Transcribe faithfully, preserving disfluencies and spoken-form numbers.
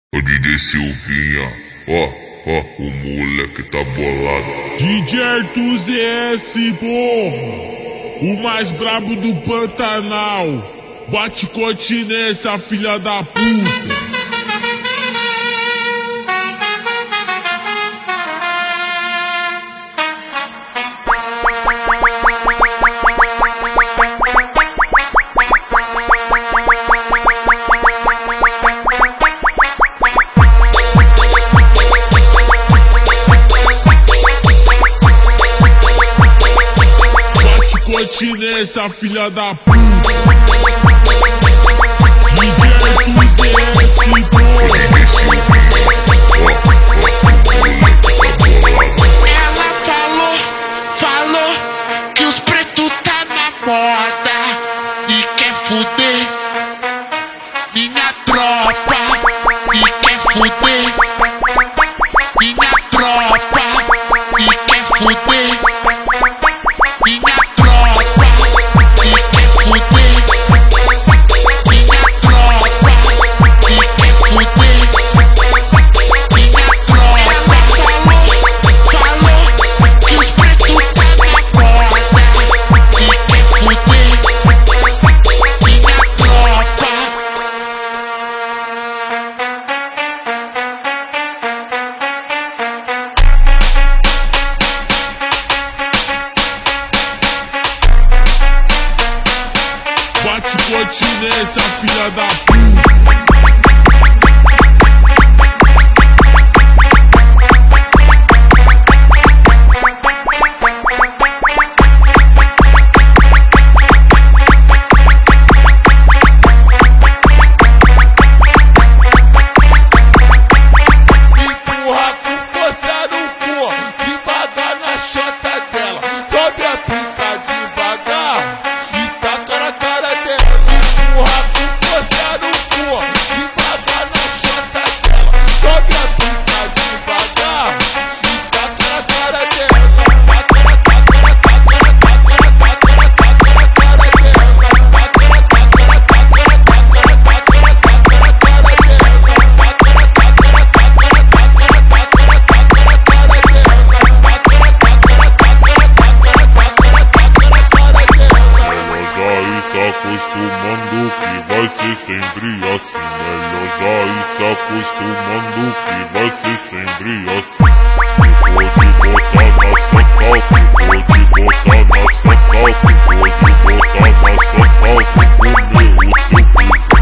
O D J Silvinha, ó, ó, o moleque tá bolado. D J Arthur Z S, porra, o mais brabo do Pantanal. Bate continência, filha da puta. Continência, filha da puta. D J Arthur Z S, Ela falou, falou que os pretos tá na moda e quer fuder minha tropa, e quer fuder minha tropa, e quer fuder minha bate continência, filha da puta. Empurra com força no cu, devagar na chota dela. Sobe a pica devagar e taca na cara dela. Empurra com força no cu, devagar na chota dela. Sobe a pica devagar e taca na cara dela. Taca na, taca na, taca na, taca na, taca na, taca na cara dela. Taca na, taca na, taca na, taca na, taca na, taca na cara dela. Taca na, taca na, taca na, Acostumando que vai ser sempre assim. Ela já ir se acostumando que vai ser sempre assim. Pode botar na chapéu, pode botar na chapéu, pode botar na chapéu, vou comer o teu piso.